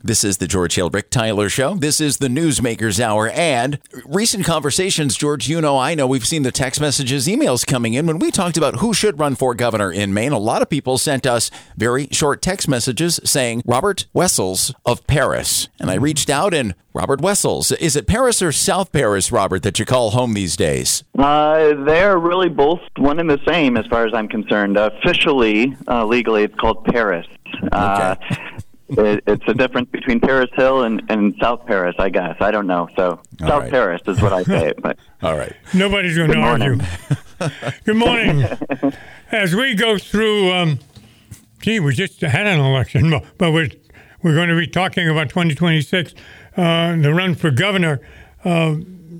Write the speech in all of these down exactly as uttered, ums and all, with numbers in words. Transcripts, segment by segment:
This is the George Hill Rick Tyler Show. This is the Newsmakers Hour. And recent conversations, George, you know, I know, we've seen the text messages, emails coming in. When we talked about who should run for governor in Maine, a lot of people sent us very short text messages saying Robert Wessels of Paris. And I reached out and Robert Wessels, is it Paris or South Paris, Robert, that you call home these days? Uh, they're really both one and the same as far as I'm concerned. Officially, uh, legally, it's called Paris. Uh, Okay. it, it's a difference between Paris Hill and, and South Paris, I guess. I don't know. So All South right. Paris is what I say. But All right. Nobody's going to Good argue. morning. Good morning. As we go through, um, gee, we just had an election, but but we're, we're going to be talking about twenty twenty-six, uh, the run for governor. Uh,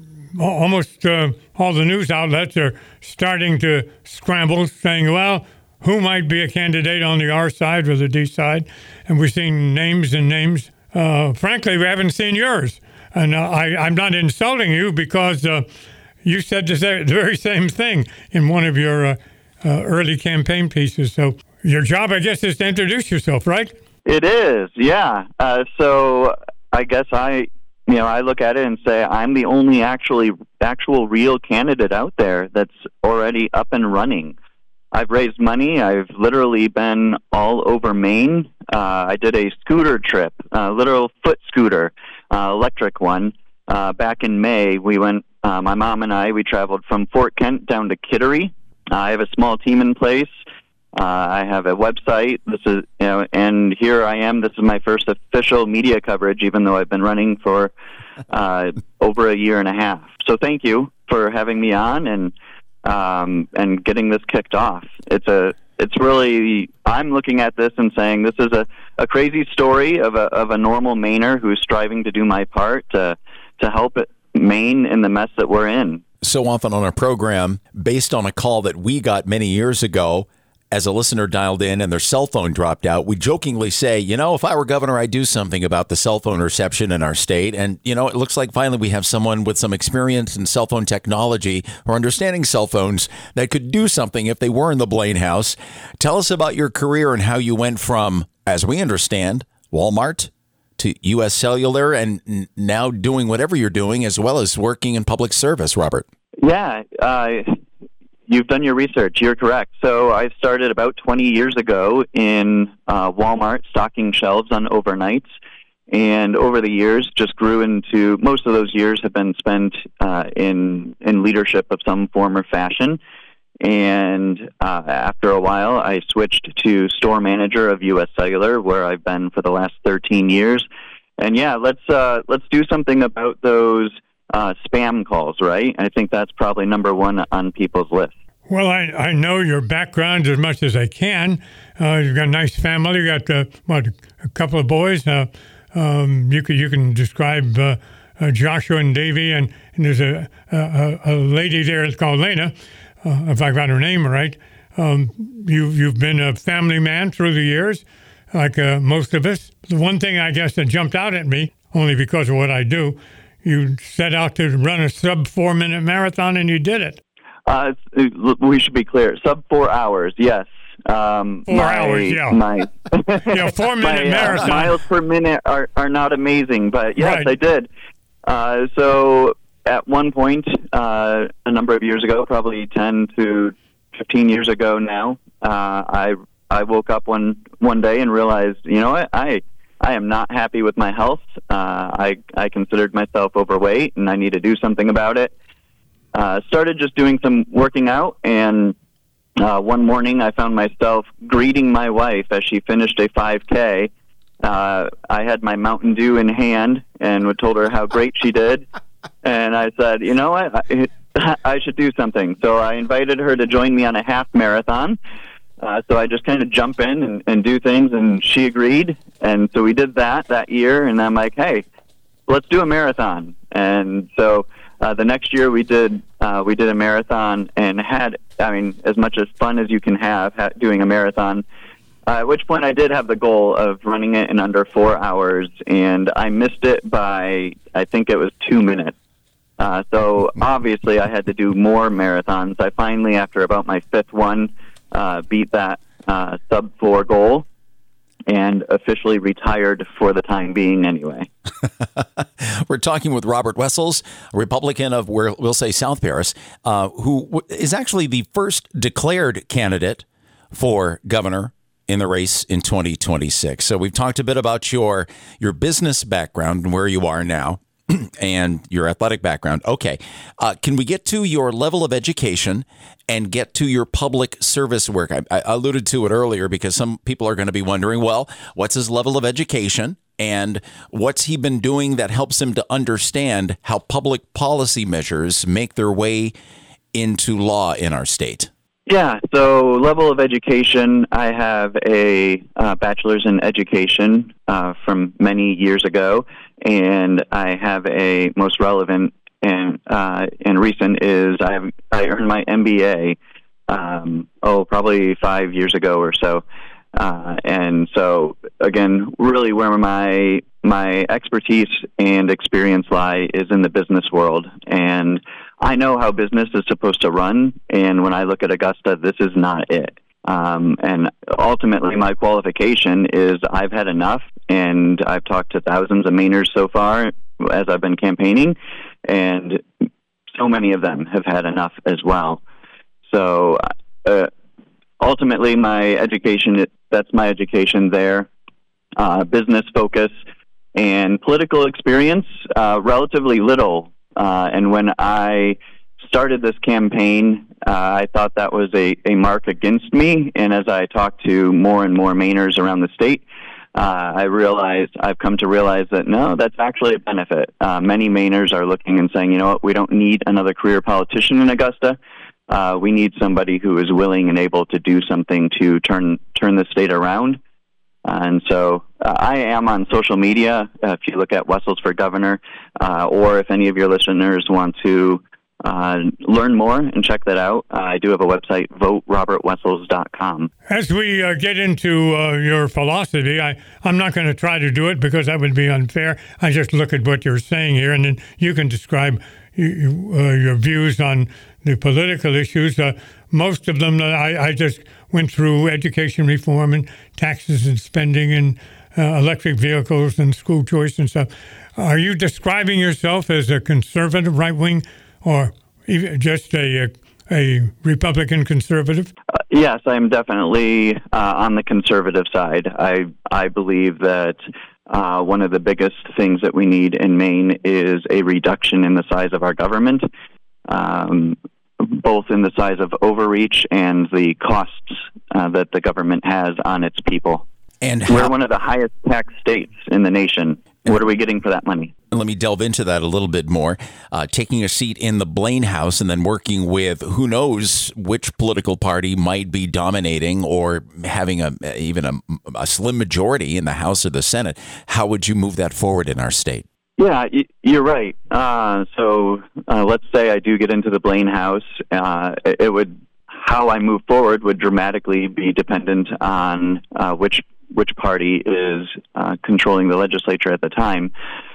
almost uh, all the news outlets are starting to scramble, saying, well, who might be a candidate on the R side or the D side? And we're seeing names and names. Uh, frankly, we haven't seen yours. And uh, I, I'm not insulting you because uh, you said the sa- the very same thing in one of your uh, uh, early campaign pieces. So your job, I guess, is to introduce yourself, right? it is, yeah. Uh, so I guess I, you know, I look at it and say I'm the only actually actual real candidate out there that's already up and running. I've raised money. I've literally been all over Maine. Uh, I did a scooter trip, a literal foot scooter, uh, electric one, uh, back in May. We went, uh, my mom and I, we traveled from Fort Kent down to Kittery. Uh, I have a small team in place. Uh, I have a website. This is, you know, and here I am. This is my first official media coverage, even though I've been running for uh, over a year and a half. So thank you for having me on and um, and getting this kicked off. It's a, it's really. I'm looking at this and saying this is a, a crazy story of a of a normal Mainer who's striving to do my part to to help it, Maine in the mess that we're in. So often on our program, based on a call that we got many years ago, as a listener dialed in and their cell phone dropped out, we jokingly say, you know, if I were governor, I'd do something about the cell phone reception in our state. And, you know, it looks like finally we have someone with some experience in cell phone technology or understanding cell phones that could do something if they were in the Blaine House. Tell us about your career and how you went from, as we understand, Walmart to U S Cellular and n- now doing whatever you're doing as well as working in public service, Robert. Yeah, uh, you've done your research. You're correct. So I started about twenty years ago in uh, Walmart stocking shelves on overnights. And over the years, just grew into, most of those years have been spent uh, in, in leadership of some form or fashion. And uh, after a while, I switched to store manager of U S Cellular, where I've been for the last thirteen years. And yeah, let's uh, let's do something about those uh, spam calls, right? I think that's probably number one on people's list. Well, I, I know your background as much as I can. Uh, you've got a nice family. You got uh, what, a couple of boys. Uh, um, you can you can describe uh, uh, Joshua and Davy, and, and there's a, a a lady there that's called Lena, uh, if I got her name right. Um, you you've been a family man through the years, like uh, most of us. The one thing I guess that jumped out at me, only because of what I do, you set out to run a sub four minute marathon, and you did it. Uh, we should be clear. Sub four hours, yes. Um, four my, hours, yeah. My, yeah, four minute my, marathon. Uh, miles per minute are, are not amazing, but yes, Right. I did. Uh, so at one point, uh, a number of years ago, probably ten to fifteen years ago now, uh, I I woke up one one day and realized, you know what, I I am not happy with my health. Uh, I I considered myself overweight, and I need to do something about it. Uh, started just doing some working out, and uh, one morning I found myself greeting my wife as she finished a five K. Uh, I had my Mountain Dew in hand and told her how great she did. And I said, you know what, I, I should do something. So I invited her to join me on a half marathon. Uh, so I just kind of jump in and, and do things, and she agreed. And so we did that that year, and I'm like, hey, let's do a marathon. And so uh, the next year we did uh, we did a marathon and had, I mean, as much as fun as you can have ha- doing a marathon. Uh, at which point I did have the goal of running it in under four hours, and I missed it by, I think it was two minutes. Uh, so obviously I had to do more marathons. I finally, after about my fifth one, uh, beat that uh, sub four goal. and officially retired for the time being anyway. We're talking with Robert Wessels, a Republican of, where we'll say South Paris, uh, who is actually the first declared candidate for governor in the race in twenty twenty-six. So we've talked a bit about your your business background and where you are now and your athletic background. Okay. Uh, can we get to your level of education and get to your public service work? I, I alluded to it earlier because some people are going to be wondering, well, what's his level of education and what's he been doing that helps him to understand how public policy measures make their way into law in our state? Yeah, so level of education, I have a uh, bachelor's in education uh, from many years ago, and I have a most relevant and uh, and recent is I have, I earned my M B A, um, oh, probably five years ago or so. Uh, and so, again, really where my my expertise and experience lie is in the business world. And I know how business is supposed to run, and when I look at Augusta, this is not it. Um, and ultimately, my qualification is I've had enough, and I've talked to thousands of Mainers so far as I've been campaigning, and so many of them have had enough as well. So uh, ultimately, my education, that's my education there. Uh, business focus and political experience, uh, relatively little. Uh, and when I started this campaign, uh, I thought that was a, a mark against me. And as I talked to more and more Mainers around the state, uh, I realized, I've come to realize that no, that's actually a benefit. Uh, many Mainers are looking and saying, you know what, we don't need another career politician in Augusta. Uh, we need somebody who is willing and able to do something to turn turn the state around. Uh, and so uh, I am on social media. Uh, if you look at Wessels for Governor, uh, or if any of your listeners want to uh, learn more and check that out, uh, I do have a website, vote robert wessels dot com. As we uh, get into uh, your philosophy, I, I'm not going to try to do it because that would be unfair. I just look at what you're saying here, and then you can describe you, uh, your views on the political issues. Uh, most of them, I, I just went through education reform and taxes and spending and uh, electric vehicles and school choice and stuff. Are you describing yourself as a conservative right-wing or even just a, a Republican conservative? Uh, yes, I'm definitely uh, on the conservative side. I, I believe that uh, one of the biggest things that we need in Maine is a reduction in the size of our government. Um, both in the size of overreach and the costs uh, that the government has on its people. And how, we're one of the highest tax states in the nation. What are we getting for that money? Let me delve into that a little bit more. Uh, taking a seat in the Blaine House and then working with who knows which political party might be dominating or having a even a, a slim majority in the House or the Senate. How would you move that forward in our state? Yeah, you're right. Uh, so uh, let's say I do get into the Blaine House. Uh, it would how I move forward would dramatically be dependent on uh, which which party is uh, controlling the legislature at the time.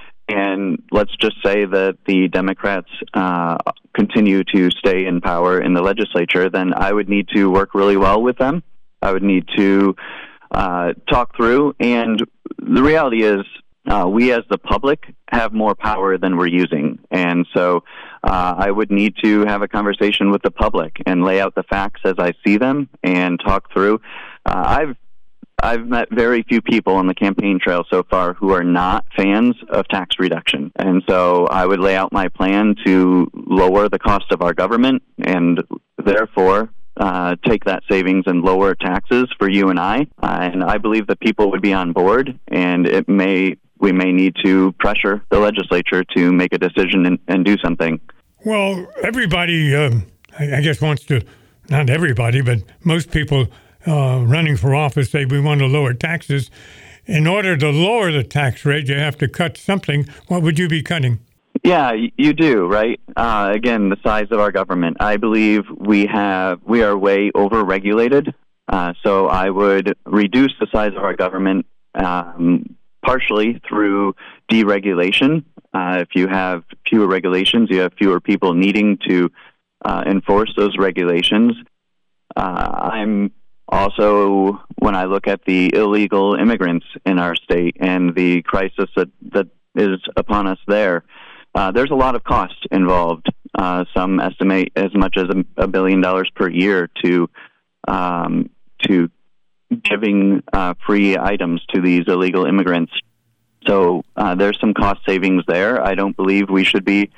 And let's just say that the Democrats uh, continue to stay in power in the legislature, then I would need to work really well with them. I would need to uh, talk through. And the reality is, Uh, we as the public have more power than we're using. And so uh, I would need to have a conversation with the public and lay out the facts as I see them and talk through. Uh, I've I've met very few people on the campaign trail so far who are not fans of tax reduction. And so I would lay out my plan to lower the cost of our government and therefore Uh, take that savings and lower taxes for you and I. Uh, and I believe that people would be on board, and it may we may need to pressure the legislature to make a decision and, and do something. Well, everybody, um, I, I guess, wants to, not everybody, but most people uh, running for office say we want to lower taxes. In order to lower the tax rate, you have to cut something. What would you be cutting? Yeah, you do, right? Uh, again, the size of our government. I believe we have we are way over-regulated, uh, so I would reduce the size of our government um, partially through deregulation. Uh, if you have fewer regulations, you have fewer people needing to uh, enforce those regulations. Uh, I'm Also, when I look at the illegal immigrants in our state and the crisis that, that is upon us there, uh, there's a lot of cost involved. Uh, some estimate as much as a, a billion dollars per year to um, to giving uh, free items to these illegal immigrants. So uh, there's some cost savings there. I don't believe we should be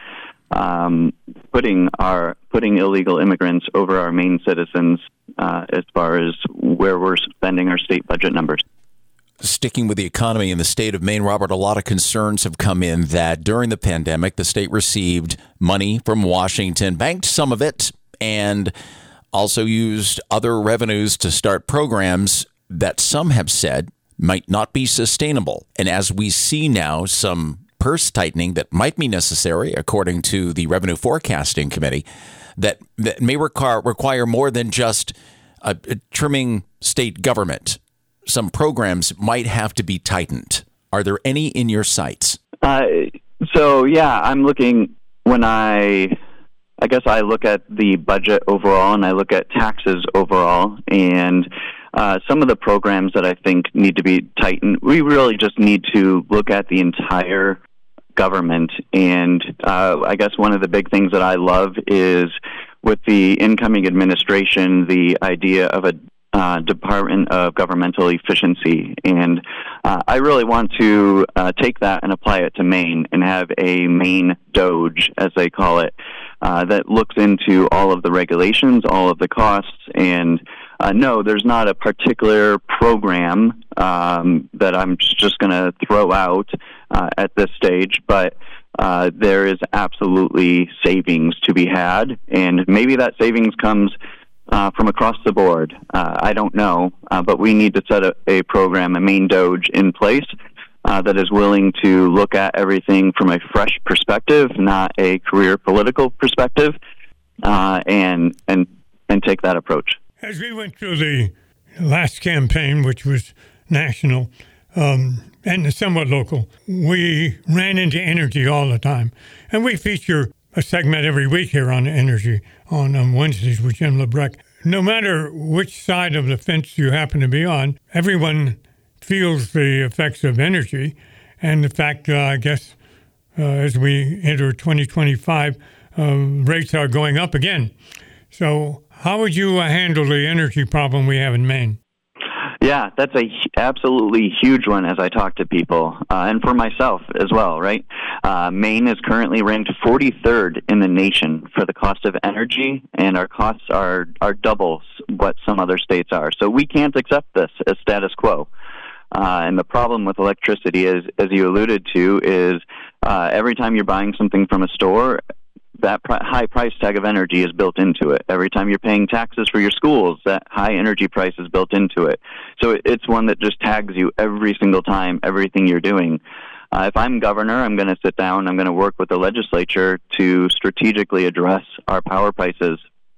um, putting our putting illegal immigrants over our Maine citizens uh, as far as where we're spending our state budget numbers. Sticking with the economy in the state of Maine, Robert, a lot of concerns have come in that during the pandemic, the state received money from Washington, banked some of it, and also used other revenues to start programs that some have said might not be sustainable. And as we see now, some purse tightening that might be necessary, according to the Revenue Forecasting Committee, that, that may require, require more than just a, a trimming state government. Some programs might have to be tightened. Are there any in your sights? Uh, so, yeah, I'm looking when I, I guess I look at the budget overall and I look at taxes overall, and uh, some of the programs that I think need to be tightened, we really just need to look at the entire government. And uh, I guess one of the big things that I love is with the incoming administration, the idea of a Uh, Department of Governmental Efficiency, and uh, I really want to uh, take that and apply it to Maine and have a Maine Doge, as they call it, uh, that looks into all of the regulations, all of the costs, and uh, no, there's not a particular program um, that I'm just going to throw out uh, at this stage, but uh, there is absolutely savings to be had, and maybe that savings comes Uh, from across the board. Uh, I don't know, uh, but we need to set a, a program, a Maine Doge in place uh, that is willing to look at everything from a fresh perspective, not a career political perspective, uh, and and and take that approach. As we went through the last campaign, which was national um, and somewhat local, we ran into energy all the time, and we feature a segment every week here on energy on um, Wednesdays with Jim Lebrecht. No matter which side of the fence you happen to be on, everyone feels the effects of energy. And the fact, uh, I guess, uh, as we enter twenty twenty-five, uh, rates are going up again. So how would you uh, handle the energy problem we have in Maine? Yeah, that's a absolutely huge one as I talk to people, uh, and for myself as well, right? Uh, Maine is currently ranked forty-third in the nation for the cost of energy, and our costs are, are double what some other states are. So we can't accept this as status quo. Uh, and the problem with electricity is, as you alluded to, is uh, every time you're buying something from a store, that pr- high price tag of energy is built into it. Every time you're paying taxes for your schools, that high energy price is built into it. So it, it's one that just tags you every single time, everything you're doing. Uh, if I'm governor, I'm going to sit down, I'm going to work with the legislature to strategically address our power prices.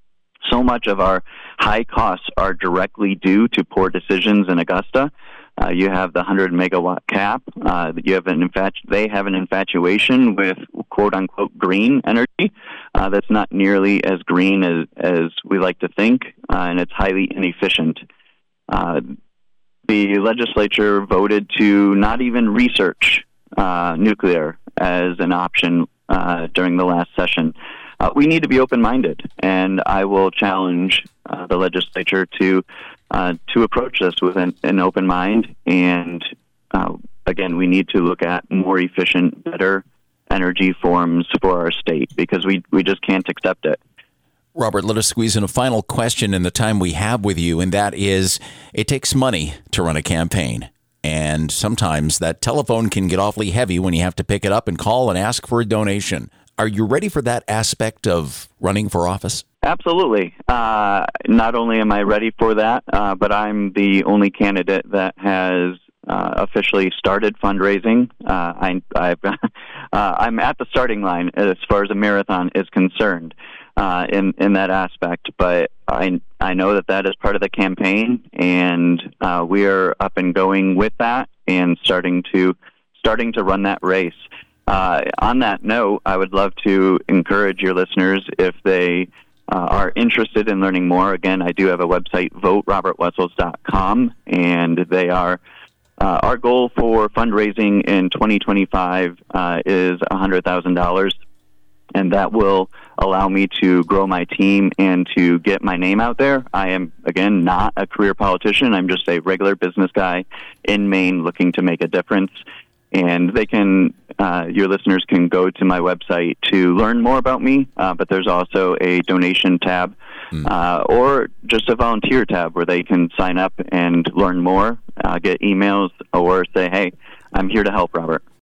So much of our high costs are directly due to poor decisions in Augusta. Uh, you have the one hundred megawatt cap. Uh, you have an infatu- they have an infatuation with quote unquote green energy uh, that's not nearly as green as, as we like to think, uh, and it's highly inefficient. Uh, the legislature voted to not even research uh, nuclear as an option uh, during the last session. Uh, we need to be open-minded, and I will challenge uh, the legislature to uh, to approach this with an, an open mind. And uh, again, we need to look at more efficient, better energy forms for our state because we we just can't accept it. Robert, let us squeeze in a final question in the time we have with you, and that is, it takes money to run a campaign. And sometimes that telephone can get awfully heavy when you have to pick it up and call and ask for a donation. Are you ready for that aspect of running for office? Absolutely. Uh, not only am I ready for that, uh, but I'm the only candidate that has uh, officially started fundraising. Uh, I, I've, uh, I'm at the starting line as far as a marathon is concerned uh, in, in that aspect, but I, I know that that is part of the campaign, and uh, we are up and going with that and starting to starting to run that race. Uh, on that note, I would love to encourage your listeners, if they uh, are interested in learning more, again, I do have a website, vote robert wessels dot com, and they are uh, our goal for fundraising in twenty twenty-five uh, is one hundred thousand dollars, and that will allow me to grow my team and to get my name out there. I am, again, not a career politician. I'm just a regular business guy in Maine looking to make a difference. And they can, uh, your listeners can go to my website to learn more about me, uh, but there's also a donation tab mm. uh, or just a volunteer tab where they can sign up and learn more, uh, get emails, or say, hey, I'm here to help, Robert.